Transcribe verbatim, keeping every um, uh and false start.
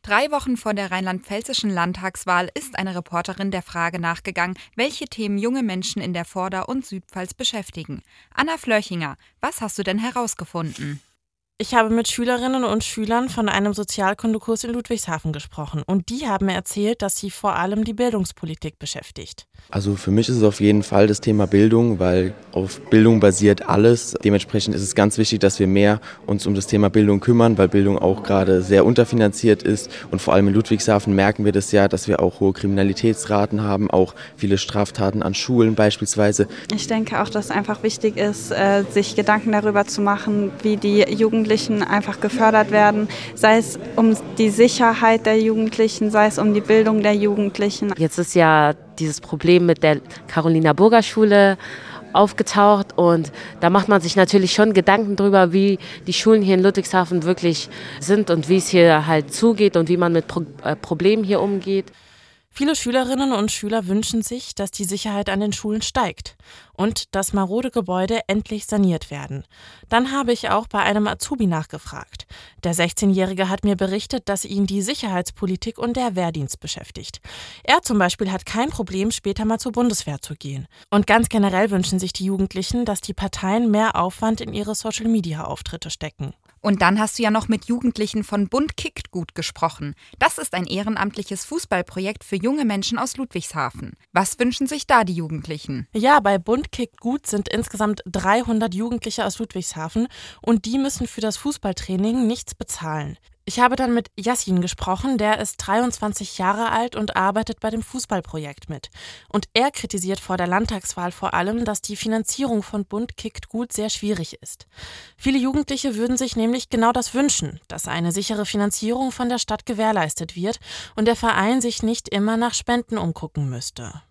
Drei Wochen vor der rheinland-pfälzischen Landtagswahl ist eine Reporterin der Frage nachgegangen, welche Themen junge Menschen in der Vorder- und Südpfalz beschäftigen. Anna Flörchinger, was hast du denn herausgefunden? Ich habe mit Schülerinnen und Schülern von einem Sozialkundekurs in Ludwigshafen gesprochen und die haben mir erzählt, dass sie vor allem die Bildungspolitik beschäftigt. Also für mich ist es auf jeden Fall das Thema Bildung, weil auf Bildung basiert alles. Dementsprechend ist es ganz wichtig, dass wir mehr uns um das Thema Bildung kümmern, weil Bildung auch gerade sehr unterfinanziert ist. Und vor allem in Ludwigshafen merken wir das ja, dass wir auch hohe Kriminalitätsraten haben, auch viele Straftaten an Schulen beispielsweise. Ich denke auch, dass es einfach wichtig ist, sich Gedanken darüber zu machen, wie die Jugendlichen einfach gefördert werden, sei es um die Sicherheit der Jugendlichen, sei es um die Bildung der Jugendlichen. Jetzt ist ja dieses Problem mit der Carolina-Burger-Schule aufgetaucht und da macht man sich natürlich schon Gedanken drüber, wie die Schulen hier in Ludwigshafen wirklich sind und wie es hier halt zugeht und wie man mit Pro- äh, Problemen hier umgeht. Viele Schülerinnen und Schüler wünschen sich, dass die Sicherheit an den Schulen steigt und dass marode Gebäude endlich saniert werden. Dann habe ich auch bei einem Azubi nachgefragt. Der sechzehnjährige hat mir berichtet, dass ihn die Sicherheitspolitik und der Wehrdienst beschäftigt. Er zum Beispiel hat kein Problem, später mal zur Bundeswehr zu gehen. Und ganz generell wünschen sich die Jugendlichen, dass die Parteien mehr Aufwand in ihre Social-Media-Auftritte stecken. Und dann hast du ja noch mit Jugendlichen von Bund kickt gut gesprochen. Das ist ein ehrenamtliches Fußballprojekt für junge Menschen aus Ludwigshafen. Was wünschen sich da die Jugendlichen? Ja, bei Bund kickt gut sind insgesamt dreihundert Jugendliche aus Ludwigshafen und die müssen für das Fußballtraining nichts bezahlen. Ich habe dann mit Yassin gesprochen, der ist dreiundzwanzig Jahre alt und arbeitet bei dem Fußballprojekt mit. Und er kritisiert vor der Landtagswahl vor allem, dass die Finanzierung von Bund kickt gut sehr schwierig ist. Viele Jugendliche würden sich nämlich genau das wünschen, dass eine sichere Finanzierung von der Stadt gewährleistet wird und der Verein sich nicht immer nach Spenden umgucken müsste.